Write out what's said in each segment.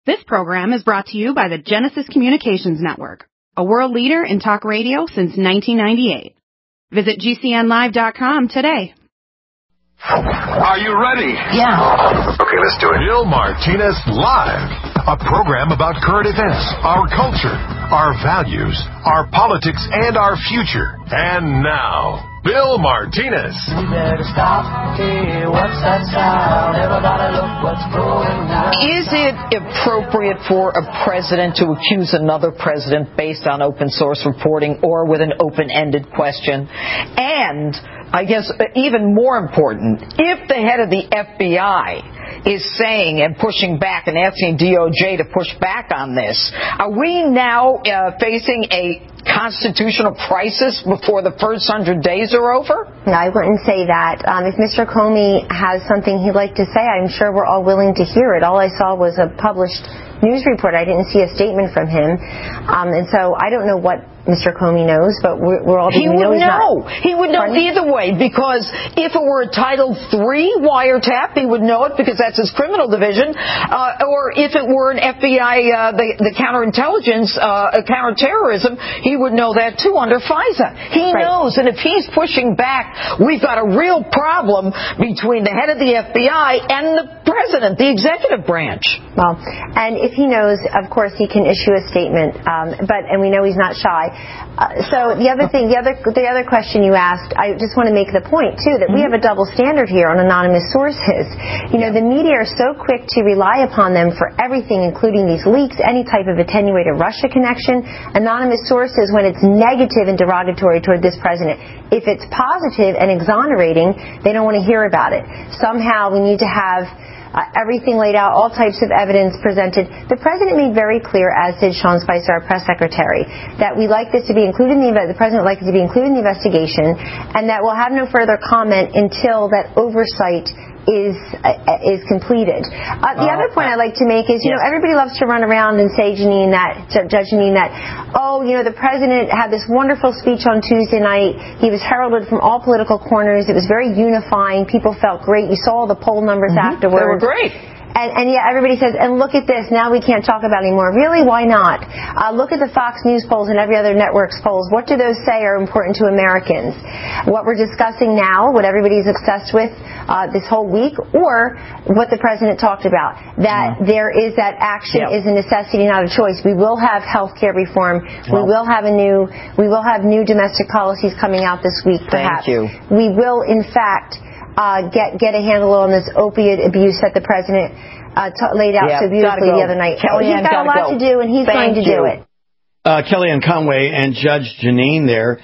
This program is brought to you by the Genesis Communications Network, a world leader in talk radio since 1998. Visit GCNlive.com today. Are you ready? Yeah. Okay, let's do it. Bill Martinez Live, a program about current events, our culture, our values, our politics, and our future. And now, Bill Martinez. We better stop. Hey, what's that sound? Everybody look what's going on. Is it appropriate for a president to accuse another president based on open source reporting or with an open-ended question? And I guess even more important, if the head of the FBI is saying and pushing back and asking DOJ to push back on this, are we now facing a constitutional crisis before the first 100 days are over? No, I wouldn't say that. If Mr. Comey has something he'd like to say, I'm sure we're all willing to hear it. All I saw was a published news report. I didn't see a statement from him. And so I don't know what Mr. Comey knows, but we're all... He would know. He would know either way, because if it were a Title III wiretap, he would know it because that's his criminal division. Or if it were an FBI, the counterintelligence, counterterrorism, he would know that too under FISA. He knows, and if he's pushing back, we've got a real problem between the head of the FBI and the president, the executive branch. Well, and if he knows, of course, he can issue a statement, and we know he's not shy. So the other thing, the other question you asked, I just want to make the point, too, that we have a double standard here on anonymous sources. You know, the media are so quick to rely upon them for everything, including these leaks, any type of attenuated Russia connection. Anonymous sources, when it's negative and derogatory toward this president. If it's positive and exonerating, they don't want to hear about it. Somehow we need to have everything laid out, all types of evidence presented. The president made very clear, as did Sean Spicer, our press secretary, that we like this to be included in the president would like it to be included in the investigation, and that we'll have no further comment until that oversight is completed. The other point I'd like to make is, you know, everybody loves to run around and say, Judge Janine, that, oh, you know, the president had this wonderful speech on Tuesday night. He was heralded from all political corners. It was very unifying. People felt great. You saw all the poll numbers afterwards. They were great. And yet everybody says, and look at this, now we can't talk about it anymore. Really, why not? Look at the Fox News polls and every other network's polls. What do those say are important to Americans? What we're discussing now, what everybody's obsessed with this whole week, or what the president talked about, that there is that action is a necessity, not a choice. We will have health care reform. We will have new domestic policies coming out this week, perhaps. Thank you. We will, in fact, get a handle on this opiate abuse that the president laid out so beautifully the other night. He's got a lot to do, and he's going to do it. Kellyanne Conway and Judge Janine there.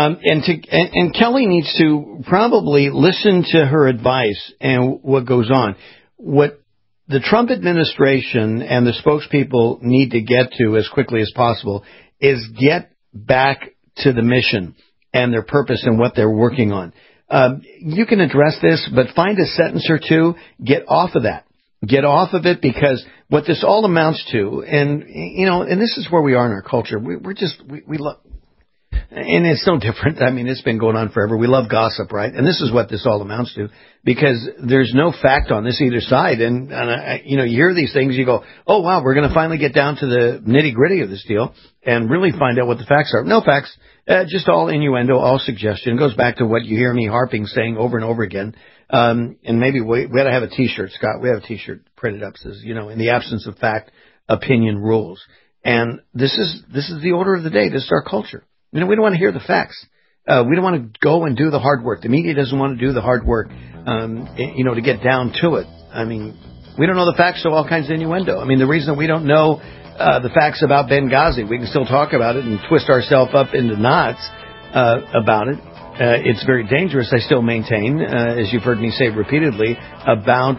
And Kelly needs to probably listen to her advice and what goes on. What the Trump administration and the spokespeople need to get to as quickly as possible is get back to the mission and their purpose and what they're working on. You can address this, but find a sentence or two, get off of that. Get off of it, because what this all amounts to, and, you know, and this is where we are in our culture. We love, and it's no different. I mean, it's been going on forever. We love gossip, right? And this is what this all amounts to, because there's no fact on this either side. And you know, you hear these things, you go, oh, wow, we're going to finally get down to the nitty gritty of this deal and really find out what the facts are. No facts. Just all innuendo, all suggestion. It goes back to what you hear me harping, saying over and over again. And maybe we ought to have a T-shirt, Scott. We have a T-shirt printed up that says, you know, in the absence of fact, opinion rules. And this is the order of the day. This is our culture. You know, we don't want to hear the facts. We don't want to go and do the hard work. The media doesn't want to do the hard work, you know, to get down to it. I mean, we don't know the facts, so all kinds of innuendo. I mean, the reason we don't know the facts about Benghazi, we can still talk about it and twist ourselves up into knots about it. It's very dangerous, I still maintain, as you've heard me say repeatedly, about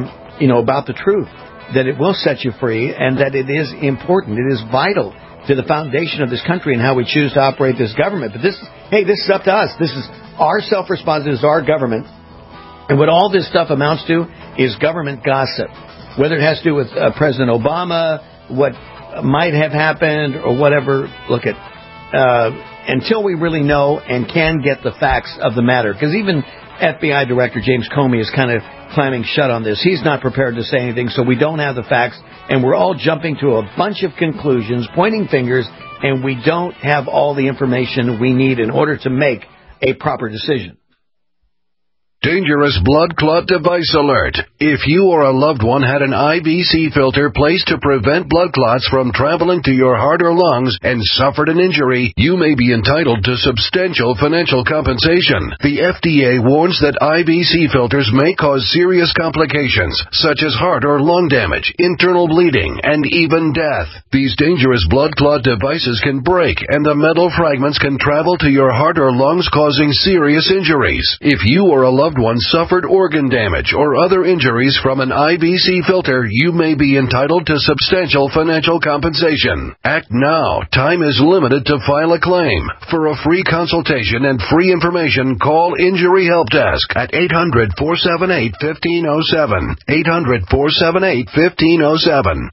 the truth, that it will set you free and that it is important. It is vital to the foundation of this country and how we choose to operate this government. But this is up to us. This is our self-responsibility, is our government. And what all this stuff amounts to is government gossip, whether it has to do with President Obama, what might have happened or whatever. Look at until we really know and can get the facts of the matter, because even FBI Director James Comey is kind of clamming shut on this. He's not prepared to say anything, so we don't have the facts, and we're all jumping to a bunch of conclusions, pointing fingers, and we don't have all the information we need in order to make a proper decision. Dangerous blood clot device alert. If you or a loved one had an IVC filter placed to prevent blood clots from traveling to your heart or lungs and suffered an injury, you may be entitled to substantial financial compensation. The FDA warns that IVC filters may cause serious complications, such as heart or lung damage, internal bleeding, and even death. These dangerous blood clot devices can break, and the metal fragments can travel to your heart or lungs, causing serious injuries. If you or a loved one suffered organ damage or other injuries from an IVC filter, you may be entitled to substantial financial compensation. Act now. Time is limited to file a claim. For a free consultation and free information, call Injury Help Desk at 800-478-1507. 800-478-1507.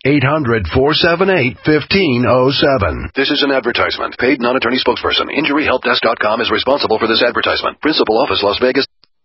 800-478-1507. This is an advertisement. Paid non-attorney spokesperson. InjuryHelpDesk.com is responsible for this advertisement. Principal office, Las Vegas.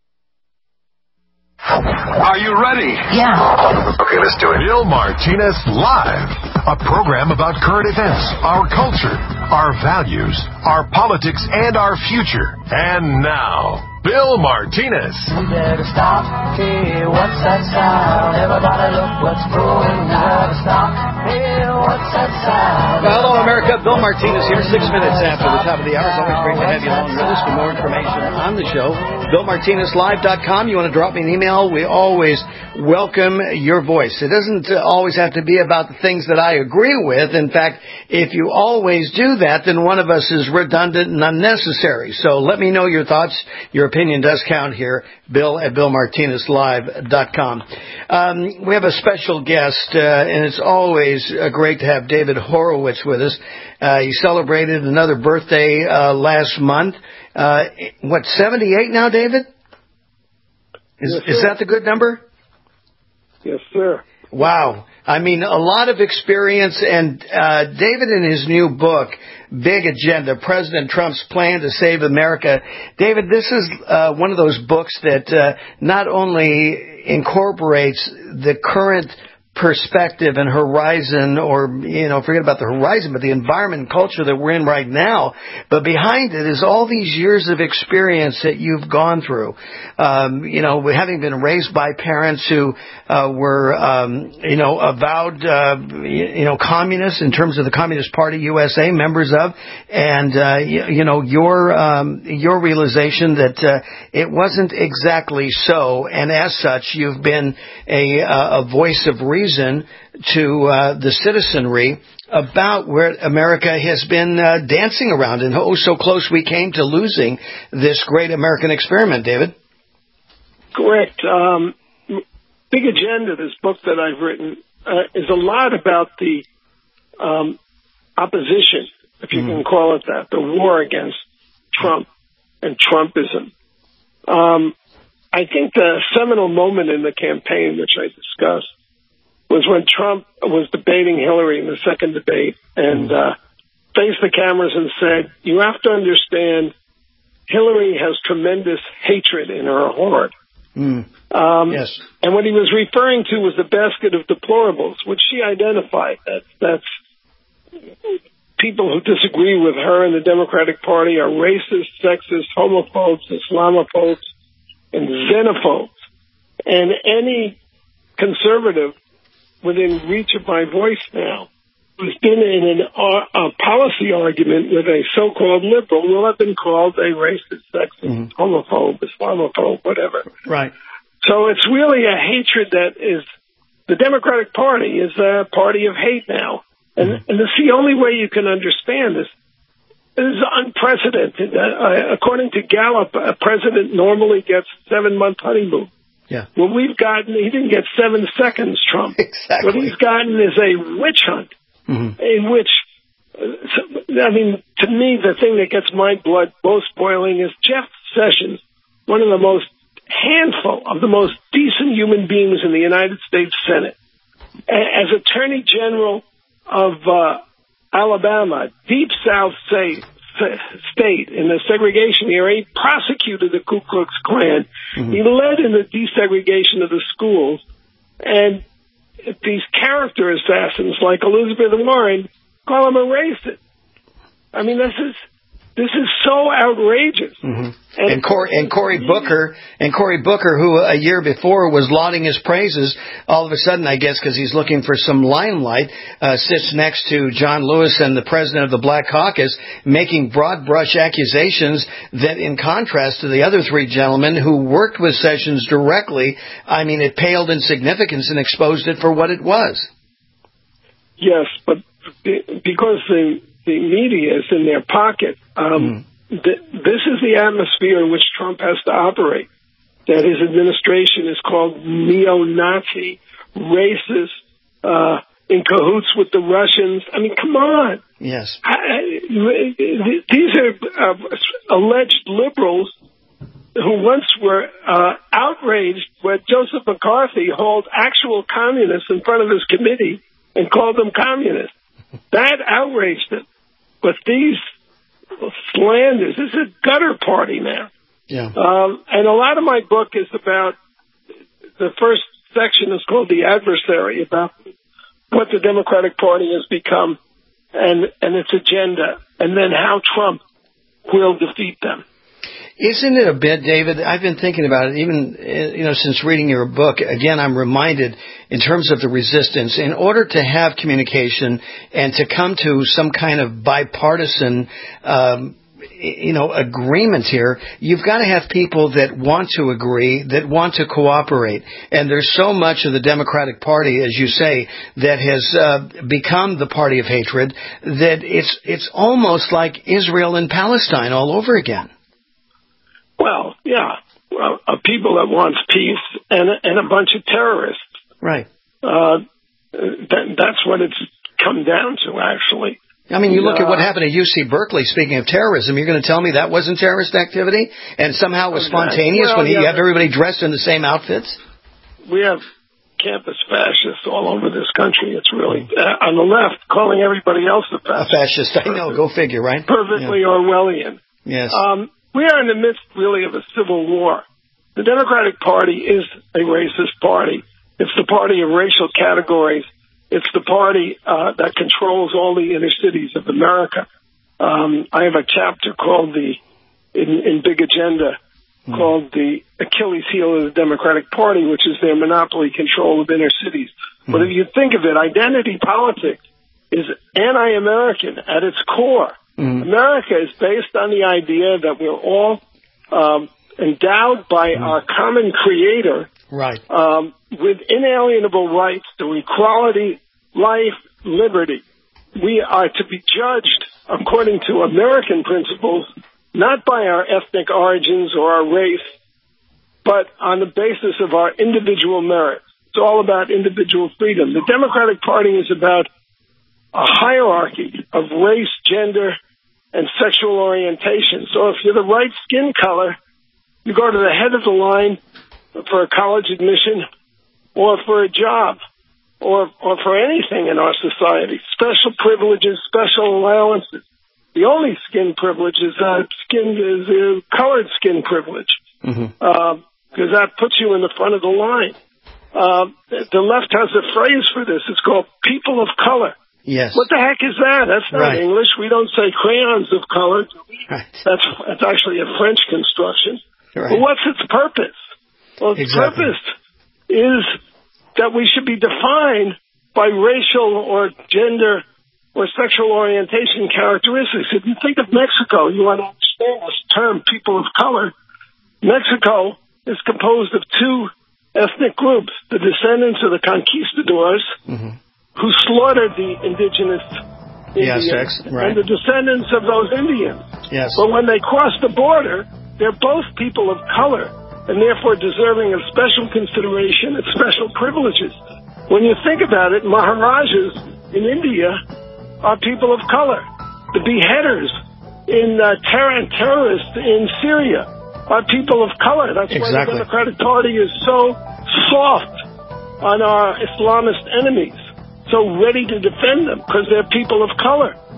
Are you ready? Yeah. Okay, let's do it. Bill Martinez Live, a program about current events, our culture, our values, our politics, and our future. And now, Bill Martinez. We better stop. Hey, what's that sound? Everybody look what's going on. Stop. Hey, what's that sound? Well, hello, America. Bill Martinez here, 6 minutes after the top of the hour. It's always great to have you along with us. For more information on the show, BillMartinezLive.com. You want to drop me an email? We always welcome your voice. It doesn't always have to be about the things that I agree with. In fact, if you always do that, then one of us is redundant and unnecessary. So let me know your thoughts. Your opinion does count here. Bill at BillMartinezLive.com. We have a special guest, and it's always great to have David Horowitz with us. He celebrated another birthday last month. 78 now, David? Is that the good number? Yes, sir. Wow. I mean, a lot of experience, and David in his new book, Big Agenda, President Trump's Plan to Save America. David, this is one of those books that not only incorporates the current perspective and horizon, or, forget about the horizon, but the environment and culture that we're in right now. But behind it is all these years of experience that you've gone through. Having been raised by parents who were, avowed, communists in terms of the Communist Party USA, members of, and, your realization that it wasn't exactly so, and as such, you've been a voice of reason to the citizenry about where America has been dancing around, and so close we came to losing this great American experiment, David. Correct. Big Agenda, this book that I've written, is a lot about the opposition, if you can call it that, the war against Trump and Trumpism. I think the seminal moment in the campaign, which I discussed, was when Trump was debating Hillary in the second debate and faced the cameras and said, you have to understand, Hillary has tremendous hatred in her heart. Yes. And what he was referring to was the basket of deplorables, which she identified. That's people who disagree with her and the Democratic Party are racist, sexist, homophobes, Islamophobes, and xenophobes. And any conservative within reach of my voice now who's been in a policy argument with a so-called liberal will have been called a racist, sexist, homophobe, Islamophobe, whatever. Right. So it's really a hatred that is, the Democratic Party is a party of hate now. And it's the only way you can understand this. This is unprecedented. According to Gallup, a president normally gets 7-month honeymoon. Yeah. What we've gotten, he didn't get 7 seconds, Trump. Exactly. What he's gotten is a witch hunt in which, to me, the thing that gets my blood most boiling is Jeff Sessions, one of the most handful of the most decent human beings in the United States Senate. As Attorney General of Alabama, deep South state, in the segregation era. He prosecuted the Ku Klux Klan. Mm-hmm. He led in the desegregation of the schools. And these character assassins like Elizabeth Warren call him a racist. I mean, this is so outrageous. Mm-hmm. And Cory Booker, who a year before was lauding his praises, all of a sudden, I guess, because he's looking for some limelight, sits next to John Lewis and the president of the Black Caucus, making broad brush accusations that, in contrast to the other three gentlemen who worked with Sessions directly, I mean, it paled in significance and exposed it for what it was. Yes, but because the media is in their pocket. This is the atmosphere in which Trump has to operate. That his administration is called neo-Nazi, racist, in cahoots with the Russians. I mean, come on. Yes. These are alleged liberals who once were outraged when Joseph McCarthy hauled actual communists in front of his committee and called them communists. That outraged them. But these slanders, this is a gutter party now. Yeah. And a lot of my book is about, the first section is called The Adversary, about what the Democratic Party has become and its agenda, and then how Trump will defeat them. Isn't it a bit, David? I've been thinking about it, even since reading your book. Again, I'm reminded, in terms of the resistance, in order to have communication and to come to some kind of bipartisan, agreement here, you've got to have people that want to agree, that want to cooperate. And there's so much of the Democratic Party, as you say, that has become the party of hatred that it's almost like Israel and Palestine all over again. Well, yeah, people that want peace and a bunch of terrorists. Right. That's what it's come down to, actually. I mean, you look at what happened at UC Berkeley, speaking of terrorism, you're going to tell me that wasn't terrorist activity and somehow it was spontaneous when you have everybody dressed in the same outfits? We have campus fascists all over this country. It's really, on the left, calling everybody else a fascist. A fascist, I know, go figure, right? Perfectly Orwellian. Yes. We are in the midst, really, of a civil war. The Democratic Party is a racist party. It's the party of racial categories. It's the party that controls all the inner cities of America. I have a chapter called in Big Agenda called the Achilles heel of the Democratic Party, which is their monopoly control of inner cities. But if you think of it, identity politics is anti-American at its core. America is based on the idea that we're all endowed by our common creator, right, with inalienable rights to equality, life, liberty. We are to be judged according to American principles, not by our ethnic origins or our race, but on the basis of our individual merits. It's all about individual freedom. The Democratic Party is about a hierarchy of race, gender, and sexual orientation. So if you're the right skin color, you go to the head of the line for a college admission or for a job or for anything in our society. Special privileges, special allowances. The only skin privilege is colored skin privilege, because that puts you in the front of the line. The left has a phrase for this. It's called people of color. Yes. What the heck is that? That's not English. We don't say crayons of color. Right. That's actually a French construction. Right. But what's its purpose? Well, its purpose is that we should be defined by racial or gender or sexual orientation characteristics. If you think of Mexico, you want to understand this term, people of color. Mexico is composed of two ethnic groups, the descendants of the conquistadors, who slaughtered the indigenous Indians, and the descendants of those Indians. Yes. But when they cross the border, they're both people of color, and therefore deserving of special consideration and special privileges. When you think about it, Maharajas in India are people of color. The beheaders in terrorists in Syria are people of color. That's why the Democratic Party is so soft on our Islamist enemies, so ready to defend them, because they're people of color.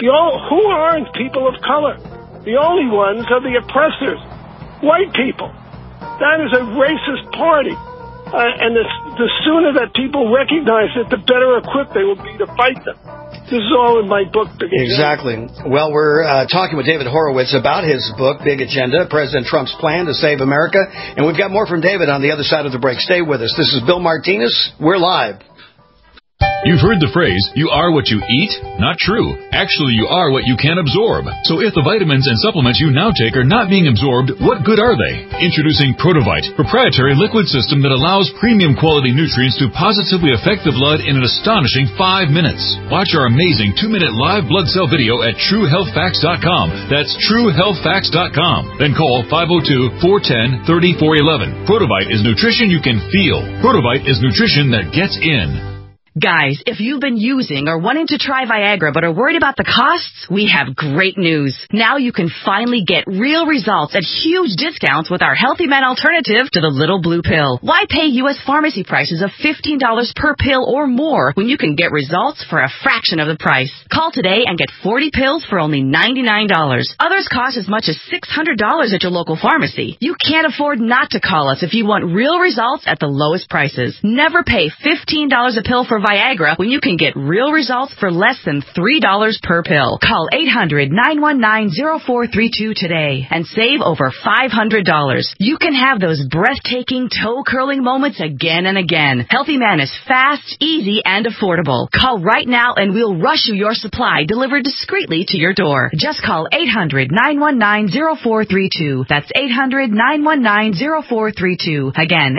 Who aren't people of color? The only ones are the oppressors, white people. That is a racist party. And the sooner that people recognize it, the better equipped they will be to fight them. This is all in my book, Big Agenda. Exactly. Well, we're talking with David Horowitz about his book, Big Agenda, President Trump's Plan to Save America. And we've got more from David on the other side of the break. Stay with us. This is Bill Martinez. We're live. You've heard the phrase, you are what you eat? Not true. Actually, you are what you can absorb. So if the vitamins and supplements you now take are not being absorbed, what good are they? Introducing Protovite, proprietary liquid system that allows premium quality nutrients to positively affect the blood in an astonishing 5 minutes. Watch our amazing 2-minute live blood cell video at TrueHealthFacts.com. That's TrueHealthFacts.com. Then call 502-410-3411. Protovite is nutrition you can feel. Protovite is nutrition that gets in. Guys, if you've been using or wanting to try Viagra but are worried about the costs, we have great news. Now you can finally get real results at huge discounts with our Healthy Men alternative to the little blue pill. Why pay U.S. pharmacy prices of $15 per pill or more when you can get results for a fraction of the price? Call today and get 40 pills for only $99. Others cost as much as $600 at your local pharmacy. You can't afford not to call us if you want real results at the lowest prices. Never pay $15 a pill for Viagra when you can get real results for less than $3 per pill. Call 800-919-0432 today and save over $500. You can have those breathtaking, toe-curling moments again and again. Healthy Man is fast, easy, and affordable. Call right now and we'll rush you your supply delivered discreetly to your door. Just call 800-919-0432. That's 800-919-0432. Again,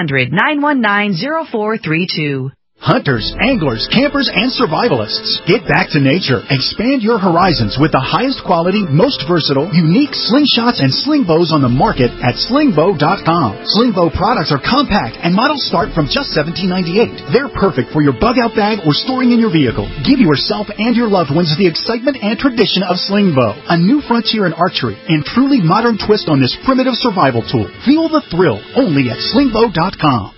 800-919-0432. Hunters, anglers, campers, and survivalists. Get back to nature. Expand your horizons with the highest quality, most versatile, unique slingshots and sling bows on the market at slingbow.com. Slingbow products are compact and models start from just $17.98. They're perfect for your bug-out bag or storing in your vehicle. Give yourself and your loved ones the excitement and tradition of Slingbow, a new frontier in archery and truly modern twist on this primitive survival tool. Feel the thrill only at slingbow.com.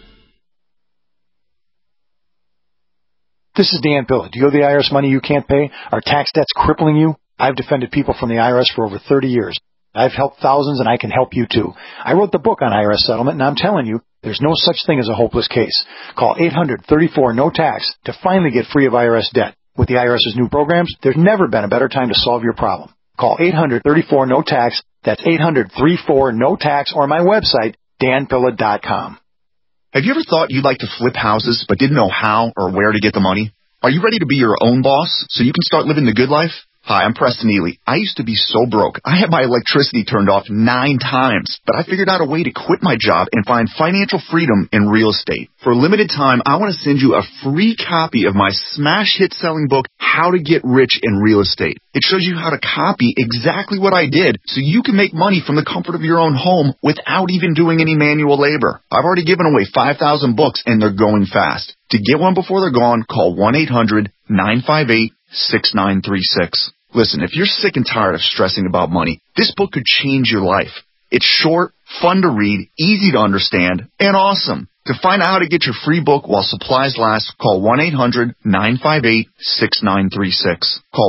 This is Dan Pilla. Do you owe the IRS money you can't pay? Are tax debts crippling you? I've defended people from the IRS for over 30 years. I've helped thousands, and I can help you, too. I wrote the book on IRS settlement, and I'm telling you, there's no such thing as a hopeless case. Call 800-34-NO-TAX to finally get free of IRS debt. With the IRS's new programs, there's never been a better time to solve your problem. Call 800-34-NO-TAX. That's 800-34-NO-TAX, or my website, danpilla.com. Have you ever thought you'd like to flip houses but didn't know how or where to get the money? Are you ready to be your own boss so you can start living the good life? Hi, I'm Preston Ely. I used to be so broke. I had my electricity turned off 9 times, but I figured out a way to quit my job and find financial freedom in real estate. For a limited time, I want to send you a free copy of my smash hit selling book, How to Get Rich in Real Estate. It shows you how to copy exactly what I did so you can make money from the comfort of your own home without even doing any manual labor. I've already given away 5,000 books and they're going fast. To get one before they're gone, call 1-800-958-6936. Listen, if you're sick and tired of stressing about money, this book could change your life. It's short, fun to read, easy to understand, and awesome. To find out how to get your free book while supplies last, call 1-800-958-6936. Call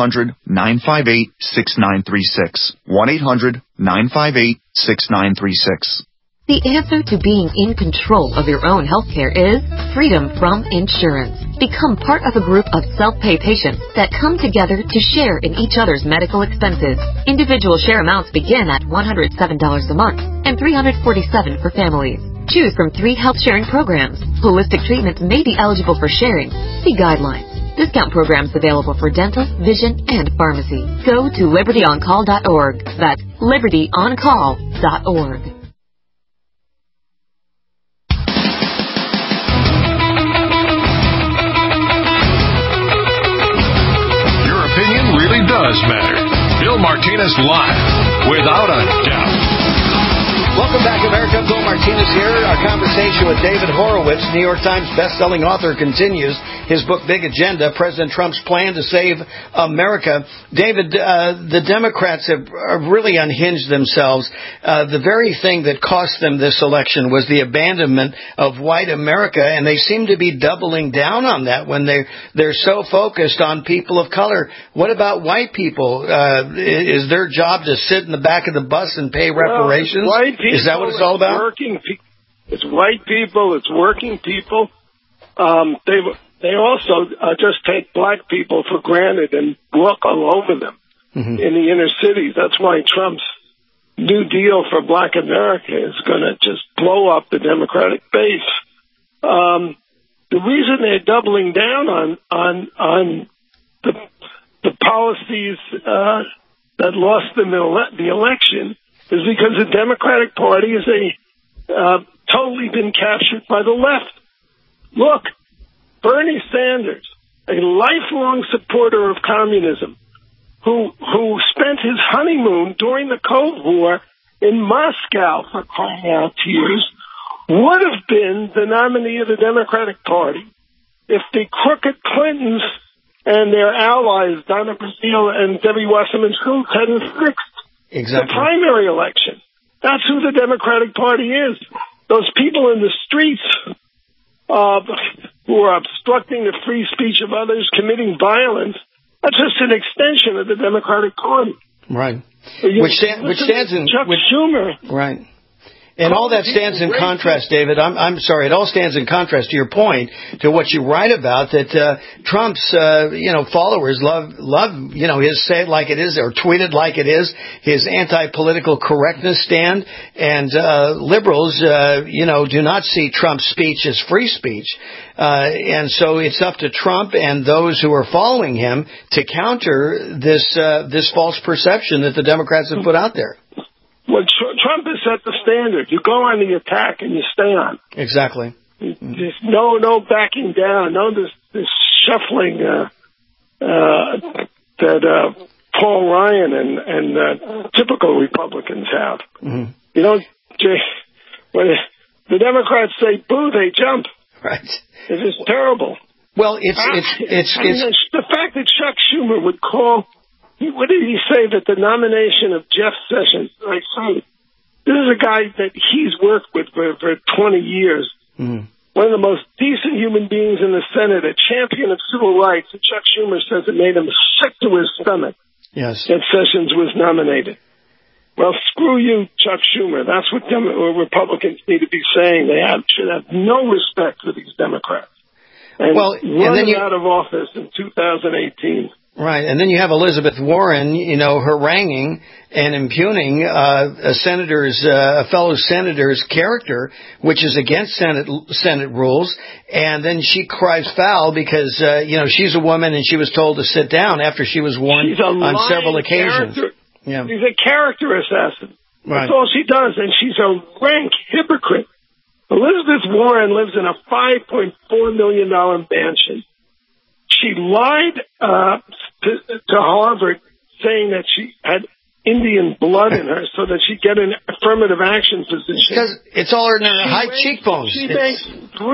1-800-958-6936. 1-800-958-6936. The answer to being in control of your own healthcare is freedom from insurance. Become part of a group of self-pay patients that come together to share in each other's medical expenses. Individual share amounts begin at $107 a month and $347 for families. Choose from 3 health-sharing programs. Holistic treatments may be eligible for sharing. See guidelines. Discount programs available for dental, vision, and pharmacy. Go to libertyoncall.org. That's libertyoncall.org. Does matter. Bill Martinez live, without a doubt. Welcome back, America. Bill Martinez here. Our conversation with David Horowitz, New York Times best-selling author, continues. his book, Big Agenda, President Trump's Plan to Save America. David, the Democrats have really unhinged themselves. The very thing that cost them this election was the abandonment of white America, and they seem to be doubling down on that when they're so focused on people of color. What about white people? Is their job to sit in the back of the bus and pay reparations? White people, is that what it's all about? It's white people. It's working people. They also just take black people for granted and walk all over them in the inner cities. That's why Trump's New Deal for Black America is going to just blow up the Democratic base. The reason they're doubling down on the policies that lost them the election is because the Democratic Party is totally been captured by the left. Look, Bernie Sanders, a lifelong supporter of communism, who spent his honeymoon during the Cold War in Moscow, for crying out tears, would have been the nominee of the Democratic Party if the crooked Clintons and their allies, Donna Brazile and Debbie Wasserman Schultz, hadn't fixed the primary election. That's who the Democratic Party is. Those people in the streets who are obstructing the free speech of others, committing violence, that's just an extension of the Democratic Party. Right. Which stands in Chuck Schumer. Right. And all that stands in contrast, David. I'm sorry. It all stands in contrast to your point, to what you write about, that Trump's followers love his say it like it is or tweet it like it is, his anti-political correctness stand, and liberals do not see Trump's speech as free speech, and so it's up to Trump and those who are following him to counter this false perception that the Democrats have put out there. Well, Trump has set the standard. You go on the attack and you stay on. Exactly. There's no backing down. No this shuffling that Paul Ryan and typical Republicans have. Mm-hmm. You know, when the Democrats say boo, they jump. Right. It is terrible. Well, it's the fact that Chuck Schumer would call. What did he say that the nomination of Jeff Sessions? I say, this is a guy that he's worked with for 20 years. Mm. One of the most decent human beings in the Senate, a champion of civil rights. And Chuck Schumer says it made him sick to his stomach. Yes. That Sessions was nominated. Well, screw you, Chuck Schumer. That's what Republicans need to be saying. They should have no respect for these Democrats. And run them out of office in 2018. Right, and then you have Elizabeth Warren, haranguing and impugning a fellow senator's character, which is against Senate rules, and then she cries foul because she's a woman and she was told to sit down after she was warned on several occasions. Yeah. She's a character assassin. Right. That's all she does, and she's a rank hypocrite. Elizabeth Warren lives in a $5.4 million mansion. She lied to Harvard saying that she had Indian blood in her so that she'd get an affirmative action position. Because it's all in her high cheekbones. She makes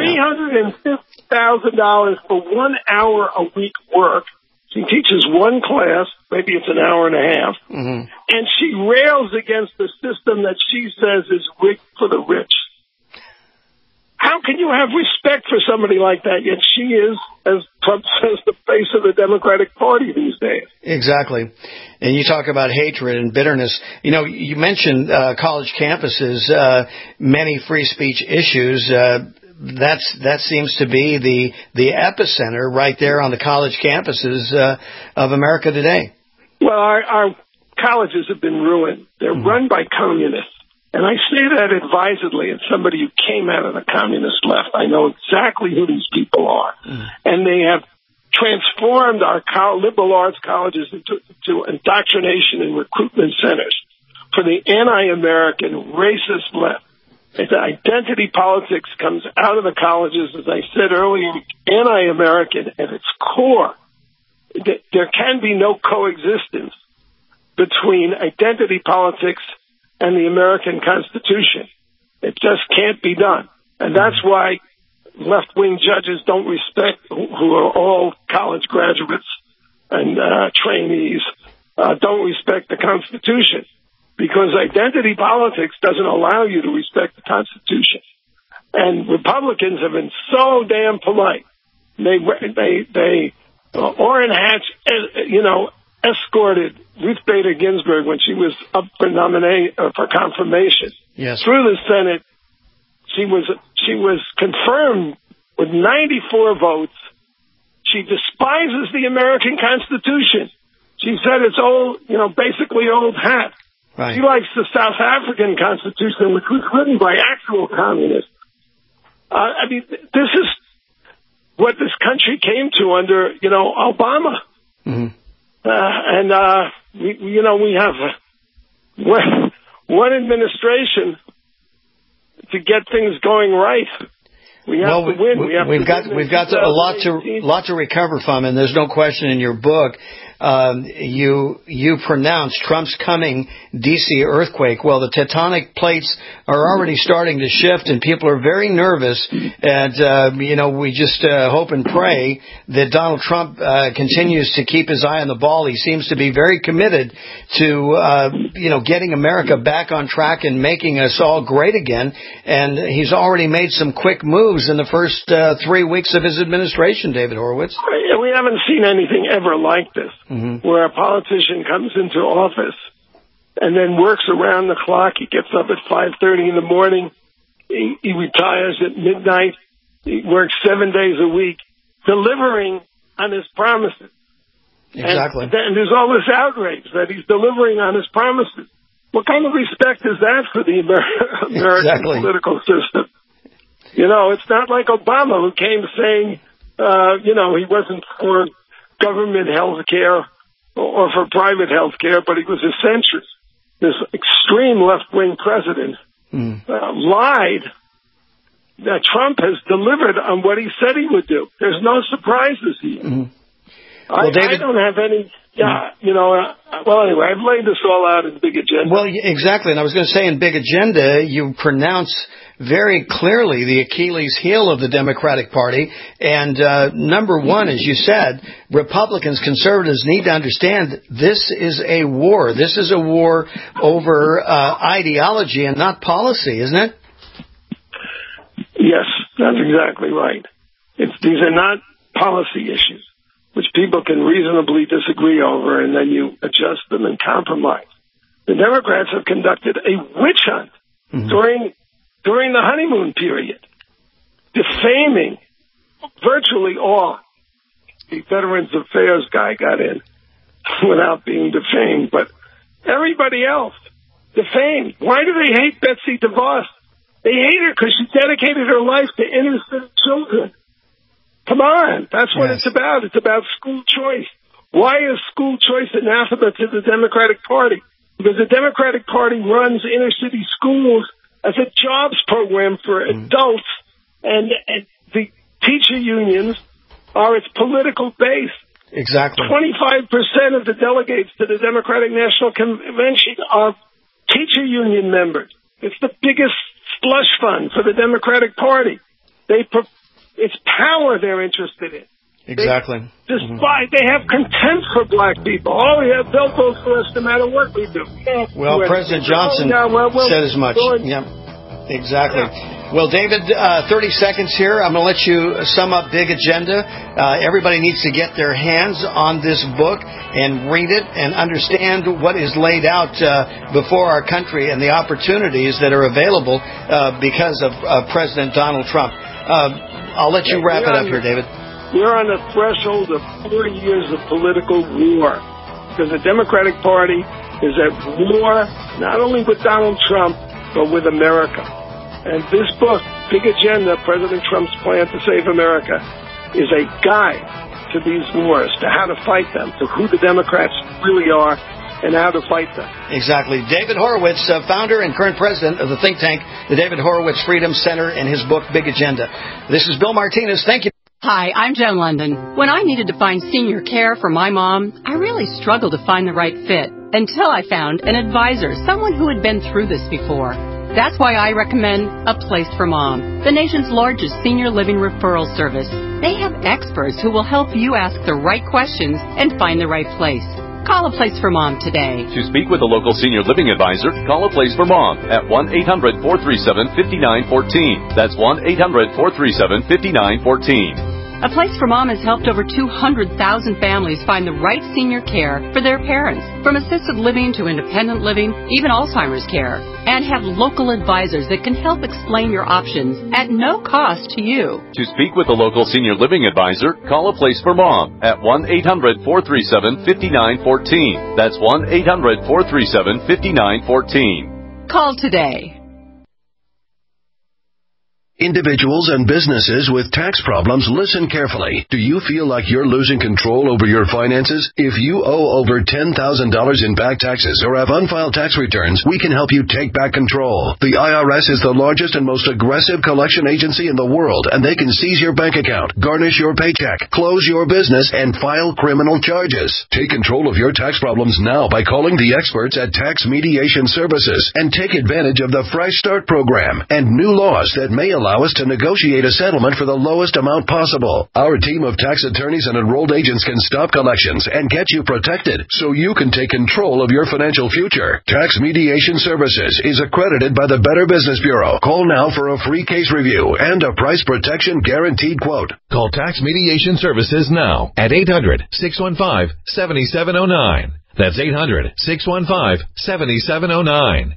$350,000 for 1 hour a week work. She teaches one class, maybe it's an hour and a half, and she rails against the system that she says is rigged for the rich. How can you have respect for somebody like that? Yet she is, as Trump says, the face of the Democratic Party these days. Exactly. And you talk about hatred and bitterness. You mentioned college campuses, many free speech issues. That seems to be the epicenter right there on the college campuses of America today. Well, our colleges have been ruined. They're run by communists. And I say that advisedly as somebody who came out of the communist left. I know exactly who these people are. And they have transformed our liberal arts colleges into indoctrination and recruitment centers for the anti-American racist left. If identity politics comes out of the colleges, as I said earlier, anti-American at its core. There can be no coexistence between identity politics and the American Constitution. It just can't be done. And that's why left-wing judges don't respect, who are all college graduates and trainees, don't respect the Constitution, because identity politics doesn't allow you to respect the Constitution. And Republicans have been so damn polite. They Orrin Hatch, escorted Ruth Bader Ginsburg when she was up for confirmation. Yes. Through the Senate. She was confirmed with 94 votes. She despises the American Constitution. She said it's old, basically old hat. Right. She likes the South African Constitution, which was written by actual communists. This is what this country came to under, Obama. Mm-hmm. We have one administration to get things going right. We have to win. We've got a lot to recover from, and there's no question in your book. You pronounce Trump's coming D.C. earthquake. Well, the tectonic plates are already starting to shift, and people are very nervous. And we just hope and pray that Donald Trump continues to keep his eye on the ball. He seems to be very committed to getting America back on track and making us all great again. And he's already made some quick moves in the first 3 weeks of his administration, David Horowitz. We haven't seen anything ever like this. Mm-hmm. Where a politician comes into office and then works around the clock. He gets up at 5:30 in the morning. He retires at midnight. He works 7 days a week, delivering on his promises. Exactly. And there's all this outrage that he's delivering on his promises. What kind of respect is that for the American political system? It's not like Obama, who came saying, he wasn't for government health care or for private health care, but he was a centrist. This extreme left-wing president lied. That Trump has delivered on what he said he would do. There's no surprises here. Mm-hmm. Well, David, I don't have any... anyway, I've laid this all out in Big Agenda. Well, exactly. And I was going to say in Big Agenda, you pronounce very clearly the Achilles heel of the Democratic Party. And number one, as you said, Republicans, conservatives need to understand this is a war. This is a war over ideology and not policy, isn't it? Yes, that's exactly right. These are not policy issues, which people can reasonably disagree over, and then you adjust them and compromise. The Democrats have conducted a witch hunt during the honeymoon period, defaming virtually all. The Veterans Affairs guy got in without being defamed, but everybody else defamed. Why do they hate Betsy DeVos? They hate her because she dedicated her life to innocent children. Come on, that's what it's about. It's about school choice. Why is school choice anathema to the Democratic Party? Because the Democratic Party runs inner city schools as a jobs program for adults, and the teacher unions are its political base. Exactly. 25% of the delegates to the Democratic National Convention are teacher union members. It's the biggest slush fund for the Democratic Party. It's power they're interested in. Exactly. They have contempt for black people. They'll vote for us no matter what we do. Well, President Johnson said as much. Yeah, exactly. Well, David, 30 seconds here. I'm going to let you sum up Big Agenda. Everybody needs to get their hands on this book and read it and understand what is laid out before our country and the opportunities that are available because of President Donald Trump. I'll let you wrap it up here, David. We're on the threshold of 40 years of political war, because the Democratic Party is at war not only with Donald Trump, but with America. And this book, Big Agenda, President Trump's Plan to Save America, is a guide to these wars, to how to fight them, to who the Democrats really are, and how to fight them. Exactly. David Horowitz, founder and current president of the think tank, the David Horowitz Freedom Center, and his book, Big Agenda. This is Bill Martinez. Thank you. Hi, I'm Joan London. When I needed to find senior care for my mom, I really struggled to find the right fit until I found an advisor, someone who had been through this before. That's why I recommend A Place for Mom, the nation's largest senior living referral service. They have experts who will help you ask the right questions and find the right place. Call A Place for Mom today. To speak with a local senior living advisor, call A Place for Mom at 1-800-437-5914. That's 1-800-437-5914. A Place for Mom has helped over 200,000 families find the right senior care for their parents, from assisted living to independent living, even Alzheimer's care, and have local advisors that can help explain your options at no cost to you. To speak with a local senior living advisor, call A Place for Mom at 1-800-437-5914. That's 1-800-437-5914. Call today. Individuals and businesses with tax problems, listen carefully. Do you feel like you're losing control over your finances? If you owe over $10,000 in back taxes or have unfiled tax returns, we can help you take back control. The IRS is the largest and most aggressive collection agency in the world, and they can seize your bank account, garnish your paycheck, close your business, and file criminal charges. Take control of your tax problems now by calling the experts at Tax Mediation Services and take advantage of the Fresh Start program and new laws that may allow us to negotiate a settlement for the lowest amount possible. Our team of tax attorneys and enrolled agents can stop collections and get you protected so you can take control of your financial future. Tax Mediation Services is accredited by the Better Business Bureau. Call now for a free case review and a price protection guaranteed quote. Call Tax Mediation Services now at 800-615-7709. That's 800-615-7709.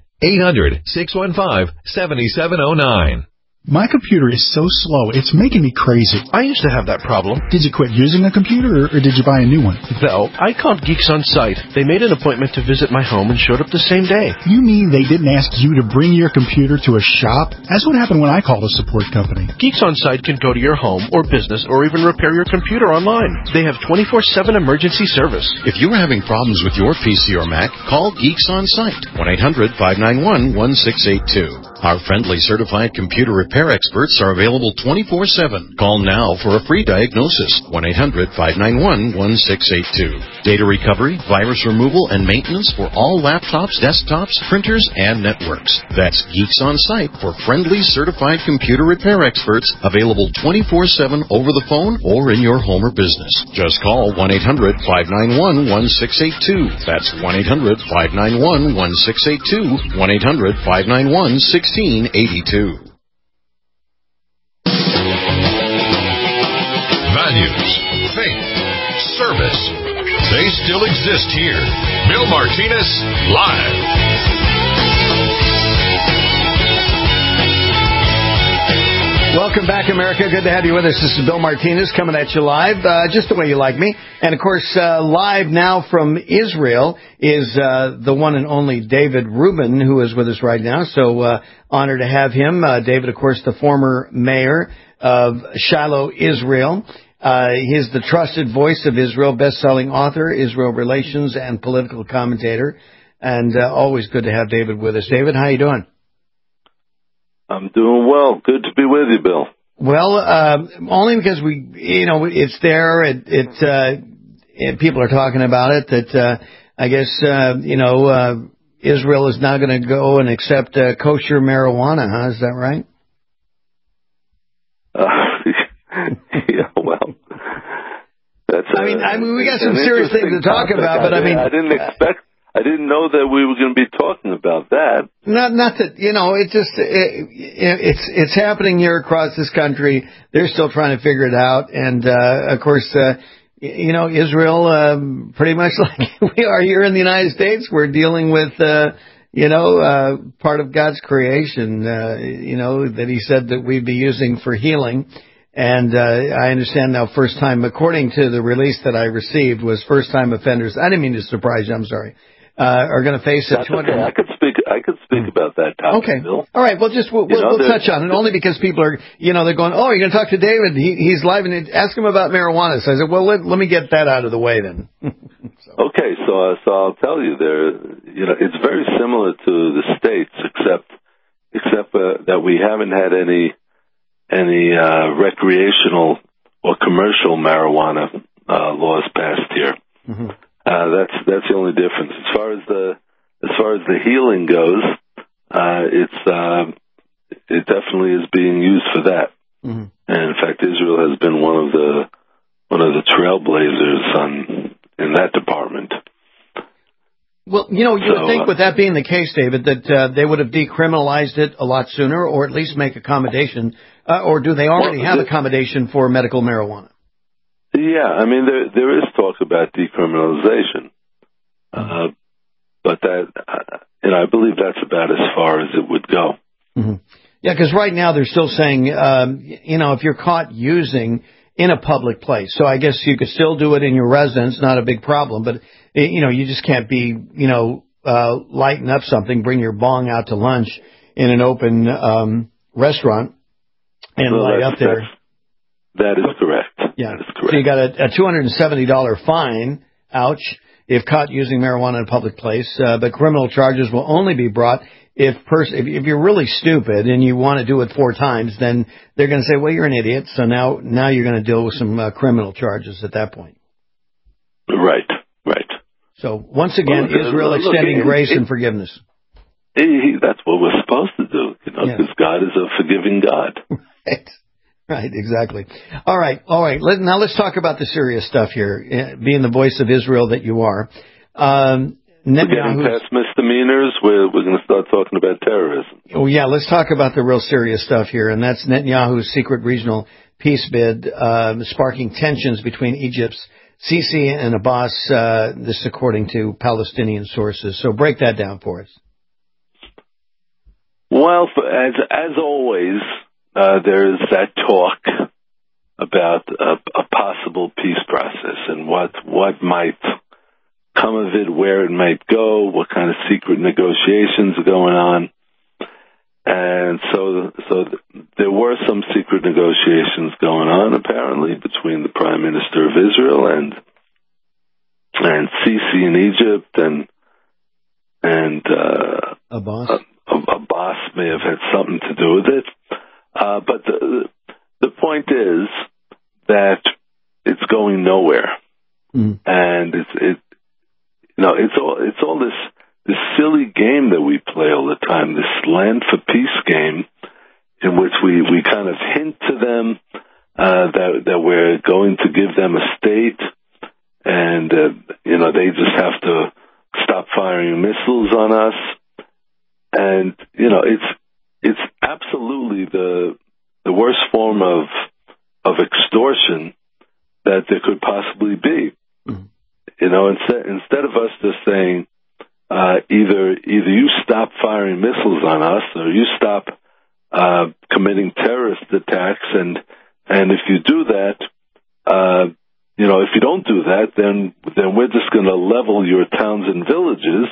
800-615-7709. My computer is so slow, it's making me crazy. I used to have that problem. Did you quit using a computer, or did you buy a new one? No, I called Geeks On Site. They made an appointment to visit my home and showed up the same day. You mean they didn't ask you to bring your computer to a shop? That's what happened when I called a support company. Geeks On Site can go to your home or business or even repair your computer online. They have 24/7 emergency service. If you're having problems with your PC or Mac, call Geeks On Site. 1-800-591-1682. Our friendly certified computer repair experts are available 24/7. Call now for a free diagnosis. 1-800-591-1682. Data recovery, virus removal, and maintenance for all laptops, desktops, printers, and networks. That's Geeks On Site for friendly certified computer repair experts available 24/7 over the phone or in your home or business. Just call 1-800-591-1682. That's 1-800-591-1682. 1-800-591-1682. Values, faith, service. They still exist here. Bill Martinez, live. Welcome back, America. Good to have you with us. This is Bill Martinez coming at you live, just the way you like me. And, of course, live now from Israel is the one and only David Rubin, who is with us right now. So honored to have him. David, of course, the former mayor of Shiloh, Israel. He's the trusted voice of Israel, best-selling author, Israel relations, and political commentator. And always good to have David with us. David, how you doing? I'm doing well. Good to be with you, Bill. Well, only because it's there. People are talking about it. That I guess Israel is now going to go and accept kosher marijuana. Huh? Is that right? Yeah. Well, that's. I mean, we got some serious things to talk about, but I didn't know that we were going to be talking about that. Not that, it's happening here across this country. They're still trying to figure it out. And, of course, Israel, pretty much like we are here in the United States, we're dealing with, part of God's creation, that he said that we'd be using for healing. And I understand now first time, according to the release that I received, was first time offenders. I didn't mean to surprise you. I'm sorry. Are going to face a 200. Okay. I could speak about that topic. Okay. Bill. All right. Well, we'll touch on it only because people are, they're going, oh, you're going to talk to David. He's live and ask him about marijuana. So I said, well, let me get that out of the way then. Okay. So I'll tell you it's very similar to the States, except that we haven't had any recreational or commercial marijuana laws passed here. Mm-hmm. That's the only difference. As far as the healing goes, it definitely is being used for that. Mm-hmm. And in fact, Israel has been one of the trailblazers in that department. Well, you would think with that being the case, David, that they would have decriminalized it a lot sooner, or at least make accommodation, or do they already have accommodation for medical marijuana? Yeah, I mean, there is talk about decriminalization, but that, I believe that's about as far as it would go. Mm-hmm. Yeah, because right now they're still saying, if you're caught using in a public place, so I guess you could still do it in your residence, not a big problem, but you just can't be, lighting up something, bring your bong out to lunch in an open restaurant and light up there. That is correct. Yeah. That is correct. So you got a $270 fine, ouch, if caught using marijuana in a public place, but criminal charges will only be brought if you're really stupid and you want to do it 4 times, then they're going to say, well, you're an idiot, so now you're going to deal with some criminal charges at that point. Right. So, once again, Israel extending grace and forgiveness. That's what we're supposed to do, because God is a forgiving God. Right, exactly. All right. Now let's talk about the serious stuff here, being the voice of Israel that you are. We're getting past misdemeanors. We're going to start talking about terrorism. Oh, yeah, let's talk about the real serious stuff here, and that's Netanyahu's secret regional peace bid, sparking tensions between Egypt's Sisi and Abbas, this according to Palestinian sources. So break that down for us. Well, as always, there's that talk about a possible peace process and what might come of it, where it might go, what kind of secret negotiations are going on. And so there were some secret negotiations going on, apparently, between the Prime Minister of Israel and Sisi in Egypt, and Abbas. Abbas may have had something to do with it. But the point is that it's going nowhere, and it's all this silly game that we play all the time, this land for peace game, in which we kind of hint to them that we're going to give them a state, and they just have to stop firing missiles on us, and it's absolutely the worst form of extortion that there could possibly be. Instead of us just saying, either you stop firing missiles on us, or you stop committing terrorist attacks, and if you do that, if you don't do that, then we're just going to level your towns and villages.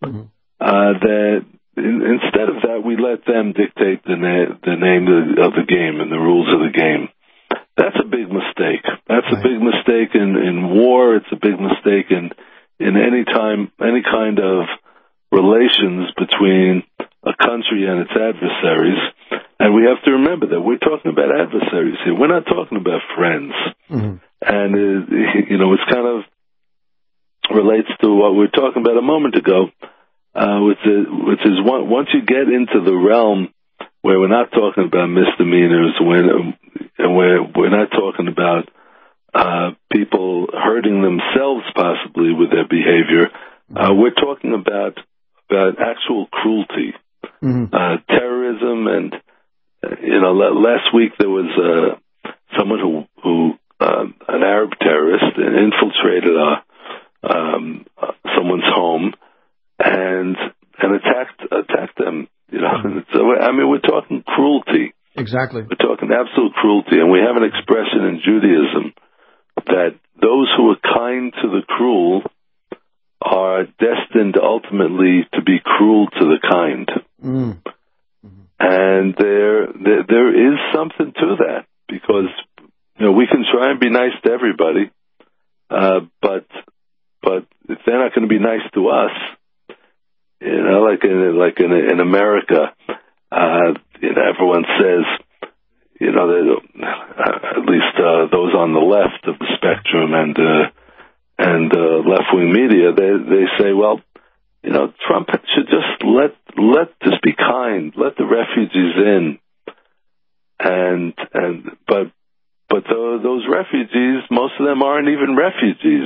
That instead of that, we let them dictate the name of the game and the rules of the game. That's a big mistake. That's a big mistake in war. It's a big mistake in any kind of relations between a country and its adversaries. And we have to remember that we're talking about adversaries here. We're not talking about friends. And it's kind of relates to what we were talking about a moment ago, which is once you get into the realm where we're not talking about misdemeanors, and we're not talking about people hurting themselves possibly with their behavior. We're talking about actual cruelty, terrorism, and last week there was someone who an Arab terrorist infiltrated someone's home and attacked them. So we're talking cruelty. Exactly. We're talking absolute cruelty, and we have an expression in Judaism that those who are kind to the cruel are destined ultimately to be cruel to the kind. And there is something to that, because we can try and be nice to everybody, but if they're not going to be nice to us, like in America, everyone says, at least those on the left of the spectrum and left-wing media, they say, well, Trump should just just be kind, let the refugees in, but those refugees, most of them aren't even refugees.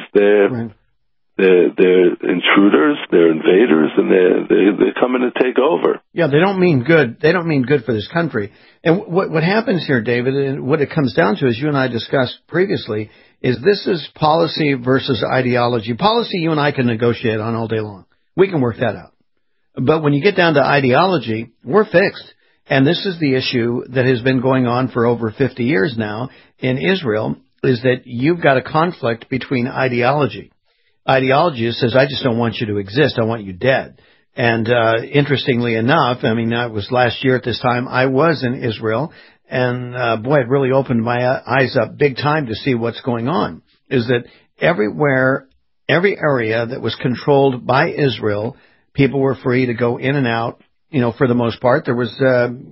They're intruders, they're invaders, and they're coming to take over. Yeah, they don't mean good. They don't mean good for this country. And what happens here, David, and what it comes down to, as you and I discussed previously, is this is policy versus ideology. Policy you and I can negotiate on all day long. We can work that out. But when you get down to ideology, we're fixed. And this is the issue that has been going on for over 50 years now in Israel, is that you've got a conflict between ideology. Ideology says, I just don't want you to exist. I want you dead. And interestingly enough, I mean, that was last year at this time, I was in Israel. And boy, it really opened my eyes up big time to see what's going on. Is that everywhere, every area that was controlled by Israel, people were free to go in and out. For the most part, there was,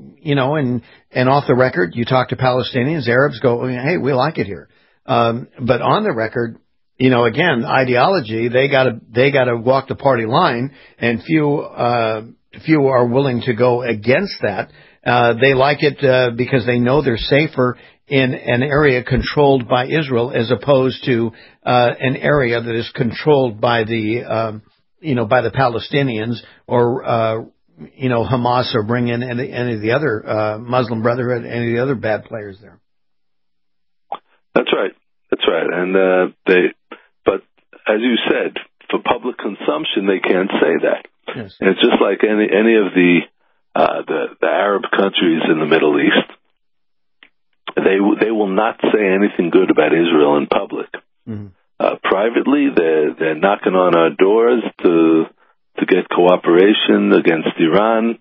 and off the record, you talk to Palestinians, Arabs go, hey, we like it here. But on the record, again, ideology, they gotta walk the party line, and few are willing to go against that. They like it, because they know they're safer in an area controlled by Israel as opposed to, an area that is controlled by the Palestinians or, Hamas, or bring in any of the other Muslim Brotherhood, any of the other bad players there. That's right. And but as you said, for public consumption, they can't say that. Yes. And it's just like any of the Arab countries in the Middle East. They will not say anything good about Israel in public. Mm-hmm. Privately, they're knocking on our doors to get cooperation against Iran.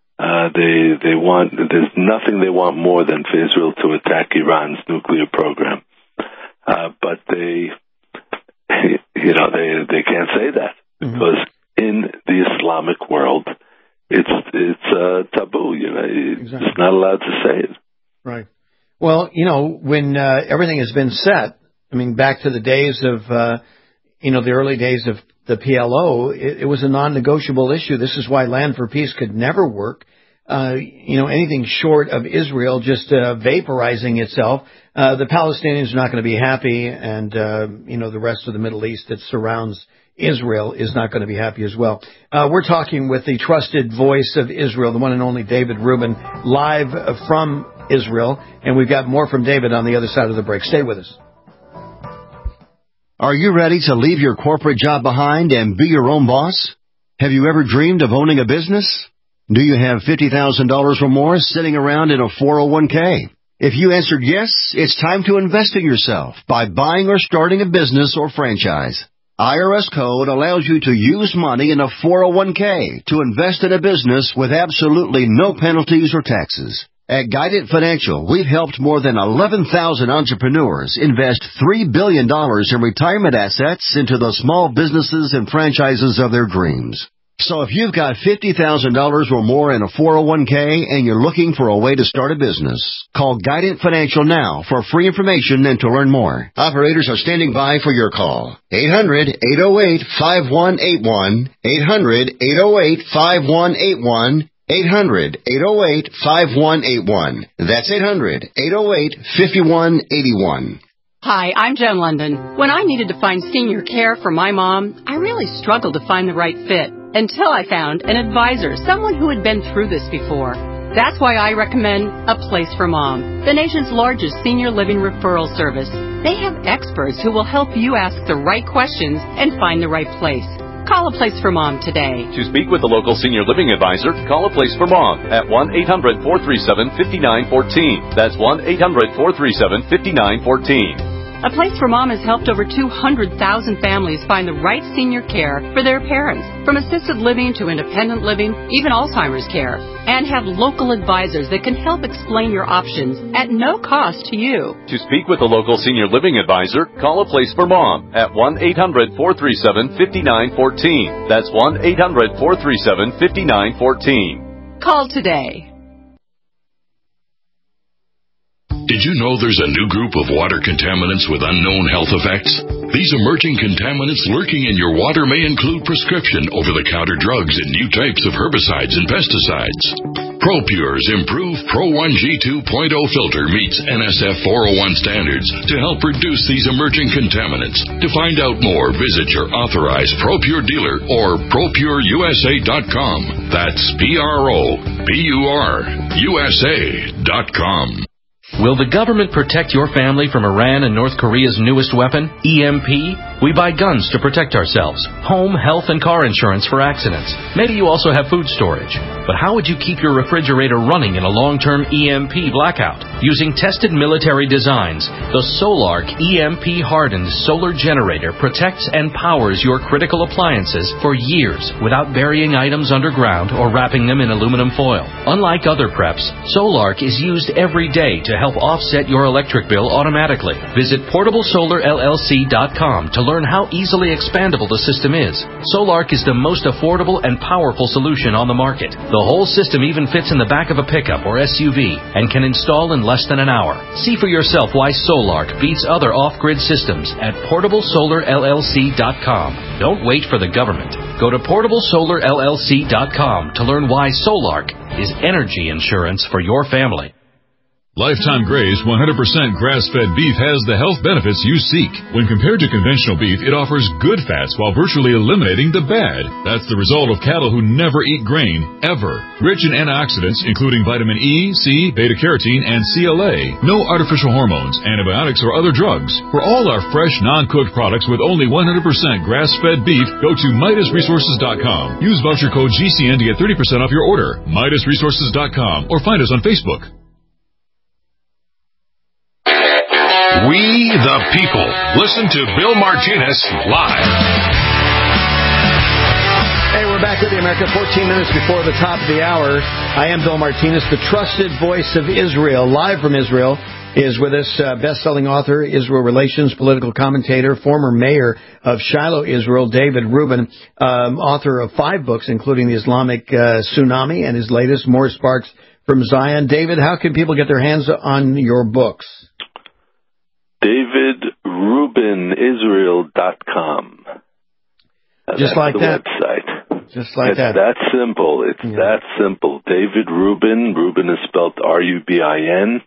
There's nothing they want more than for Israel to attack Iran's nuclear program. But they can't say that, because in the Islamic world, it's taboo. Exactly. It's not allowed to say it. Right. Well, when everything has been set, I mean, back to the days of, the early days of the PLO, it was a non-negotiable issue. This is why Land for Peace could never work. Anything short of Israel just vaporizing itself, the Palestinians are not going to be happy, and the rest of the Middle East that surrounds Israel is not going to be happy as well. We're talking with the trusted voice of Israel, the one and only David Rubin, live from Israel, and we've got more from David on the other side of the break. Stay with us. Are you ready to leave your corporate job behind and be your own boss? Have you ever dreamed of owning a business? Do you have $50,000 or more sitting around in a 401k? If you answered yes, it's time to invest in yourself by buying or starting a business or franchise. IRS Code allows you to use money in a 401k to invest in a business with absolutely no penalties or taxes. At Guidant Financial, we've helped more than 11,000 entrepreneurs invest $3 billion in retirement assets into the small businesses and franchises of their dreams. So if you've got $50,000 or more in a 401k and you're looking for a way to start a business, call Guidant Financial now for free information and to learn more. Operators are standing by for your call. 800-808-5181. 800-808-5181. 800-808-5181. That's 800-808-5181. Hi, I'm Jen London. When I needed to find senior care for my mom, I really struggled to find the right fit until I found an advisor, someone who had been through this before. That's why I recommend A Place for Mom, the nation's largest senior living referral service. They have experts who will help you ask the right questions and find the right place. Call A Place for Mom today. To speak with a local senior living advisor, call A Place for Mom at 1-800-437-5914. That's 1-800-437-5914. A Place for Mom has helped over 200,000 families find the right senior care for their parents, from assisted living to independent living, even Alzheimer's care, and have local advisors that can help explain your options at no cost to you. To speak with a local senior living advisor, call A Place for Mom at 1-800-437-5914. That's 1-800-437-5914. Call today. Did you know there's a new group of water contaminants with unknown health effects? These emerging contaminants lurking in your water may include prescription over-the-counter drugs and new types of herbicides and pesticides. ProPure's improved Pro 1G 2.0 filter meets NSF 401 standards to help reduce these emerging contaminants. To find out more, visit your authorized ProPure dealer or ProPureUSA.com. That's ProPureUSA.com. Will the government protect your family from Iran and North Korea's newest weapon, EMP? We buy guns to protect ourselves, home, health, and car insurance for accidents. Maybe you also have food storage. But how would you keep your refrigerator running in a long-term EMP blackout? Using tested military designs, the Solark EMP-hardened solar generator protects and powers your critical appliances for years without burying items underground or wrapping them in aluminum foil. Unlike other preps, Solark is used every day to help offset your electric bill automatically. Visit PortableSolarLLC.com to learn how easily expandable the system is. Solark is the most affordable and powerful solution on the market. The whole system even fits in the back of a pickup or SUV and can install in less than an hour. See for yourself why Solark beats other off-grid systems at PortableSolarLLC.com. Don't wait for the government. Go to PortableSolarLLC.com to learn why Solark is energy insurance for your family. Lifetime Graze 100% grass-fed beef has the health benefits you seek. When compared to conventional beef, it offers good fats while virtually eliminating the bad. That's the result of cattle who never eat grain, ever. Rich in antioxidants, including vitamin E, C, beta-carotene, and CLA. No artificial hormones, antibiotics, or other drugs. For all our fresh, non-cooked products with only 100% grass-fed beef, go to MidasResources.com. Use voucher code GCN to get 30% off your order. MidasResources.com or find us on Facebook. We the people. Listen to Bill Martinez live. Hey, we're back with the America 14 minutes before the top of the hour. I am Bill Martinez, the trusted voice of Israel. Live from Israel is with us best-selling author, Israel Relations, political commentator, former mayor of Shiloh, Israel, David Rubin, author of 5 books, including The Islamic Tsunami and his latest, More Sparks from Zion. David, how can people get their hands on your books? DavidRubinIsrael.com. Just like that. Website. Just like that. It's that simple. It's that simple. David Rubin. Rubin is spelled R-U-B-I-N.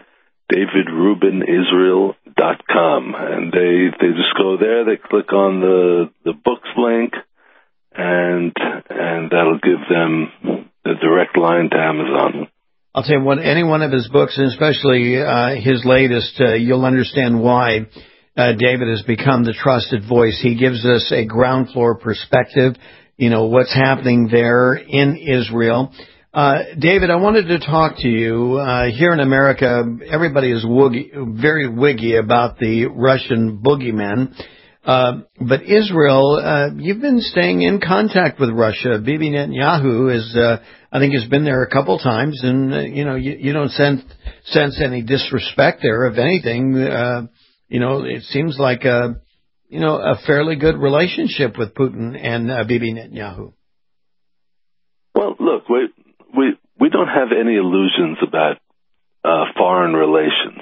DavidRubinIsrael.com. And they just go there. They click on the books link, and that'll give them the direct line to Amazon. I'll tell you what, any one of his books, and especially his latest, you'll understand why David has become the trusted voice. He gives us a ground floor perspective, what's happening there in Israel. David, I wanted to talk to you. Here in America, everybody is very wiggy about the Russian boogeyman. But Israel, you've been staying in contact with Russia. Bibi Netanyahu I think has been there a couple times, and you don't sense any disrespect there. If anything, it seems like a fairly good relationship with Putin and Bibi Netanyahu. Well, look, we don't have any illusions about foreign relations.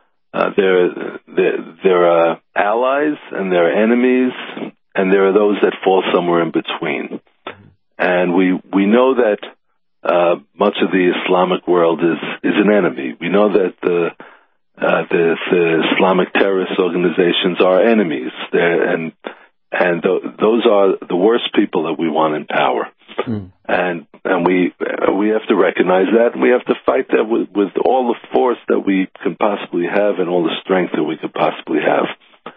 There are allies and there are enemies, and there are those that fall somewhere in between. And we know that much of the Islamic world is an enemy. We know that the Islamic terrorist organizations are enemies, and those are the worst people that we want in power. And we have to recognize that, and we have to fight that with all the force that we can possibly have and all the strength that we could possibly have.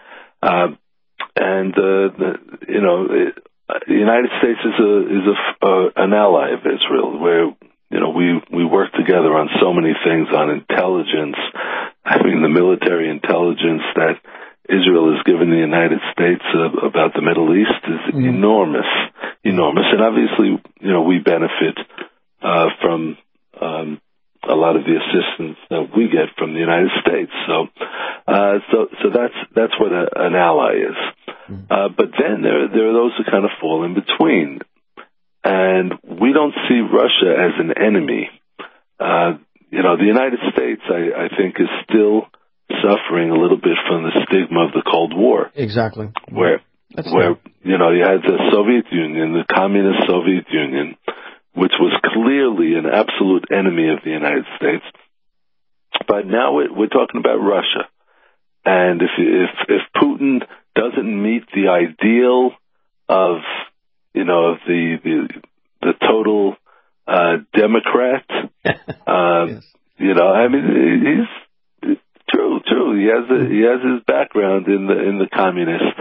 The United States is an ally of Israel, where we work together on so many things, on intelligence. I mean, the military intelligence that Israel has given the United States about the Middle East is enormous. And obviously, we benefit from a lot of the assistance that we get from the United States. So that's what an ally is. But then there are those who kind of fall in between. And we don't see Russia as an enemy. the United States, I think, is still suffering a little bit from the stigma of the Cold War. Exactly. Where you had the Soviet Union, the communist Soviet Union, which was clearly an absolute enemy of the United States. But now we're talking about Russia. And if Putin doesn't meet the ideal of the total Democrat, yes. He's true. He has his background in the communist.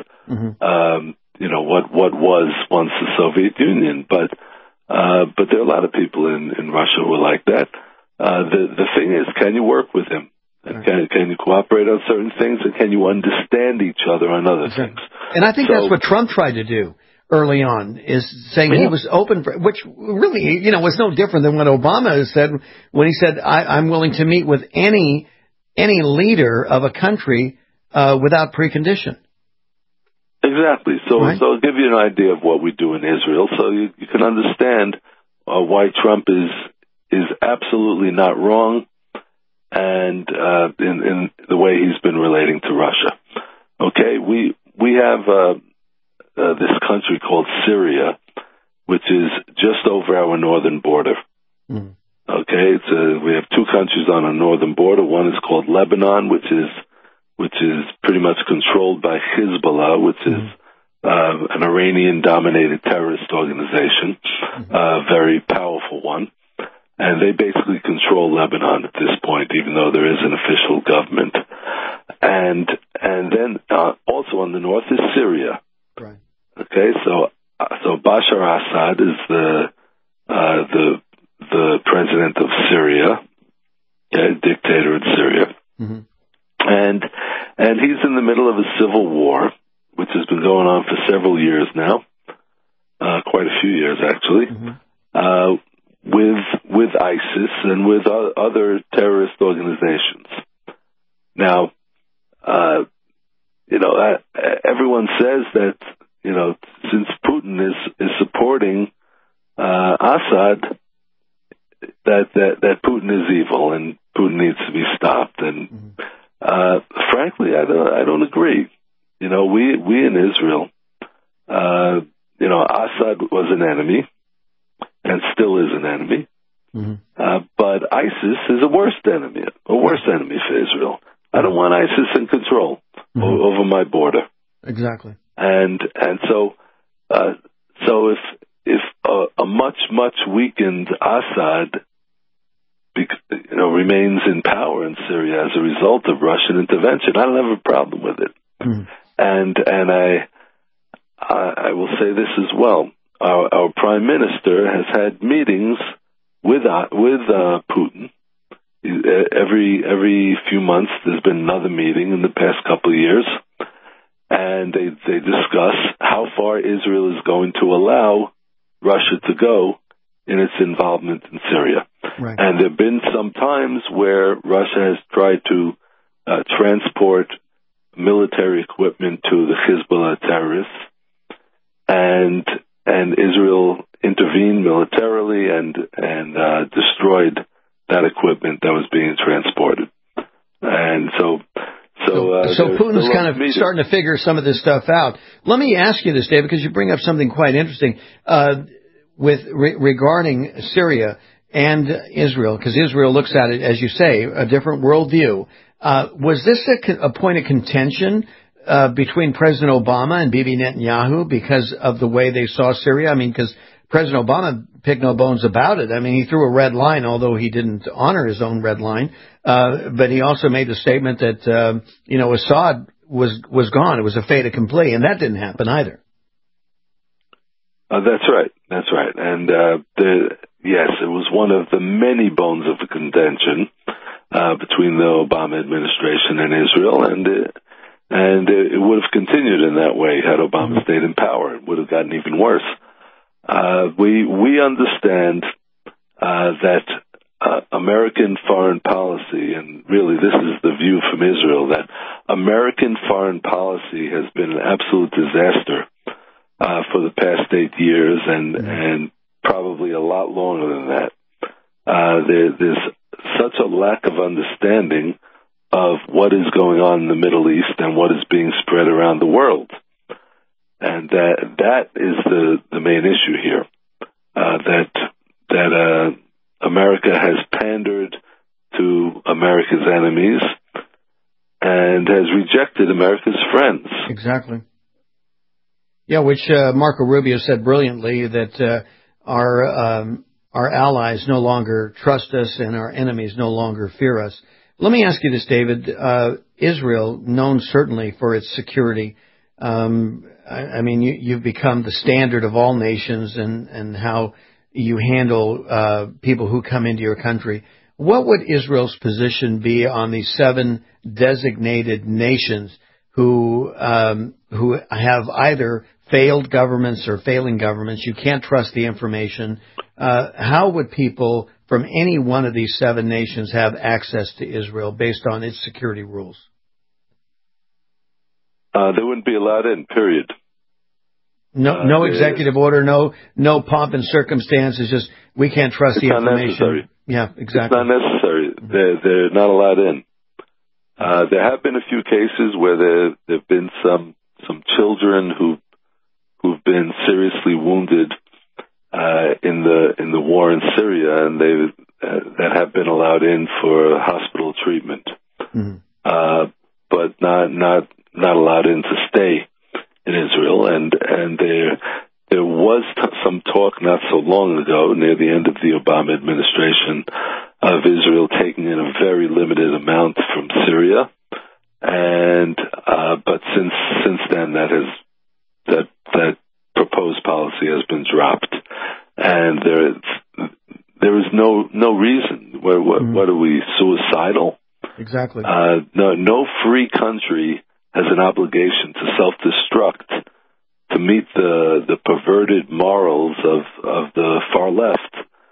What was once the Soviet Union, but there are a lot of people in Russia who are like that. The thing is, can you work with him? Can you cooperate on certain things, and can you understand each other on other things? And I think that's what Trump tried to do early on, is saying he was open for, which really, was no different than what Obama has said when he said, I'm willing to meet with any leader of a country without precondition. Exactly. So I'll give you an idea of what we do in Israel, so you can understand why Trump is absolutely not wrong, and in the way he's been relating to Russia. Okay, we have this country called Syria, which is just over our northern border. Okay, we have two countries on our northern border. One is called Lebanon, which is pretty much controlled by Hezbollah, which is an Iranian-dominated terrorist organization, a very powerful one. And they basically control Lebanon at this point, even though there is an official government. And then also on the north is Syria. Right. Okay, so Bashar Assad is the president of Syria, dictator in Syria. And he's in the middle of a civil war, which has been going on for several years now, quite a few years actually, with ISIS and with other terrorist organizations. Now, everyone says that since Putin is supporting Assad, that Putin is evil and Putin needs to be stopped. And frankly, I don't agree. We in Israel, Assad was an enemy and still is an enemy. But ISIS is a worse enemy for Israel. I don't want ISIS in control over my border. Exactly. And so if a much weakened Assad remains in power in Syria as a result of Russian intervention, I don't have a problem with it. And I will say this as well. Our prime minister has had meetings with Putin. Every few months there's been another meeting in the past couple of years, and they discuss how far Israel is going to allow Russia to go in its involvement in Syria. Right. And there have been some times where Russia has tried to transport military equipment to the Hezbollah terrorists, and Israel intervened militarily and destroyed that equipment that was being transported. And so Putin's kind of starting to figure some of this stuff out. Let me ask you this, David, because you bring up something quite interesting regarding Syria and Israel, because Israel looks at it, as you say, a different worldview. Was this a point of contention between President Obama and Bibi Netanyahu because of the way they saw Syria? I mean, because President Obama picked no bones about it. I mean, he threw a red line, although he didn't honor his own red line. But he also made the statement that, Assad was gone. It was a fait accompli, and that didn't happen either. That's right. And yes, it was one of the many bones of contention between the Obama administration and Israel, and it would have continued in that way had Obama stayed in power. It would have gotten even worse. We understand that American foreign policy, and really this is the view from Israel, that American foreign policy has been an absolute disaster for the past 8 years, and probably a lot longer than that. There's such a lack of understanding of what is going on in the Middle East and what is being spread around the world. And that is the main issue here, that America has pandered to America's enemies and has rejected America's friends. Exactly. Yeah, which Marco Rubio said brilliantly, that our allies no longer trust us and our enemies no longer fear us. Let me ask you this, David. Israel, known certainly for its security, I mean, you've become the standard of all nations and how you handle people who come into your country. What would Israel's position be on these 7 designated nations who have either failed governments or failing governments? You can't trust the information. How would people from any one of these 7 nations have access to Israel based on its security rules? They wouldn't be allowed in, period. No executive order, no pomp and circumstance. It's just we can't trust the information. It's not necessary. Yeah, exactly. It's not necessary. They're not allowed in. There have been a few cases where there have been some children who've been seriously wounded in the war in Syria, and that have been allowed in for hospital treatment, but not allowed in to stay in Israel. And there was some talk not so long ago, near the end of the Obama administration, of Israel taking in a very limited amount from Syria, and but since then that proposed policy has been dropped, and there is no reason. What are we, suicidal? Exactly. No free country has an obligation to self-destruct to meet the perverted morals of the far left,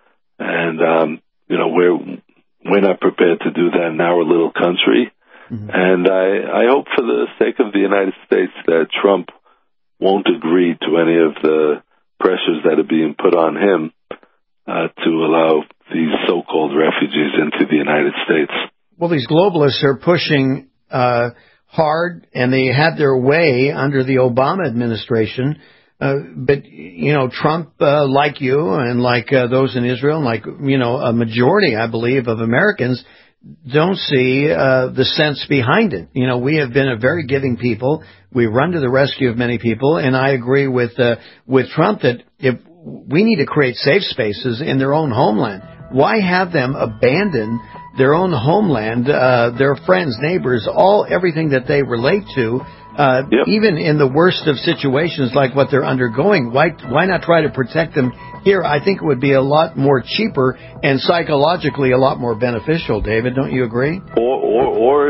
and we're not prepared to do that in our little country. And I hope, for the sake of the United States, that Trump won't agree to any of the pressures that are being put on him to allow these so-called refugees into the United States. Well, these globalists are pushing hard, and they had their way under the Obama administration. But, Trump, like you and like those in Israel, and like, a majority, I believe, of Americans, don't see the sense behind it. We have been a very giving people. We run to the rescue of many people, and I agree with Trump that if we need to create safe spaces in their own homeland. Why have them abandon their own homeland, their friends, neighbors, everything that they relate to, even in the worst of situations like what they're undergoing? Why not try to protect them here? I think it would be a lot more cheaper and psychologically a lot more beneficial. David, don't you agree? Or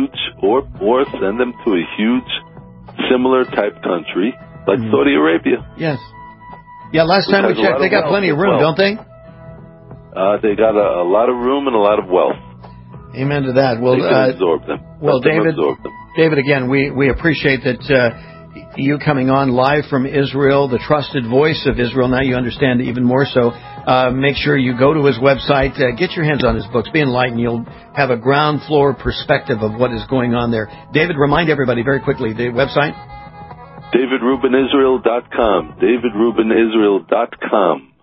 send them to a huge similar type country like Saudi Arabia. Yes. Yeah, last time we checked, they got plenty of room, don't they? They got a lot of room and a lot of wealth. Amen to that. Well, they can absorb them. Well, David, again, we appreciate that you coming on live from Israel, the trusted voice of Israel. Now you understand it even more so. Make sure you go to his website, get your hands on his books, be enlightened. You'll have a ground floor perspective of what is going on there. David, remind everybody very quickly the website. DavidRubinIsrael.com. DavidRubinIsrael.com.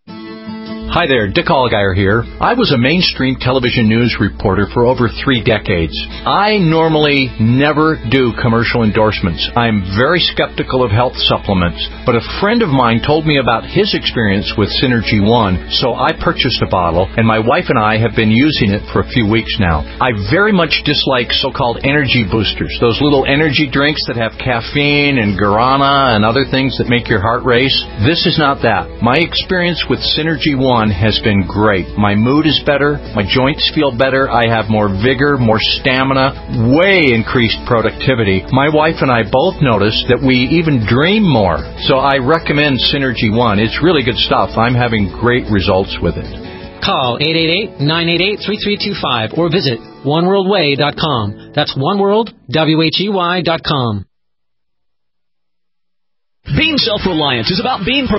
Hi there, Dick Allgaier here. I was a mainstream television news reporter for over 3 decades. I normally never do commercial endorsements. I'm very skeptical of health supplements, but a friend of mine told me about his experience with Synergy One, so I purchased a bottle, and my wife and I have been using it for a few weeks now. I very much dislike so-called energy boosters, those little energy drinks that have caffeine and guarana and other things that make your heart race. This is not that. My experience with Synergy One has been great. My mood is better. My joints feel better. I have more vigor, more stamina, way increased productivity. My wife and I both noticed that we even dream more. So I recommend Synergy One. It's really good stuff. I'm having great results with it. Call 888-988-3325 or visit oneworldway.com. That's oneworldwhey.com. Being self-reliant is about being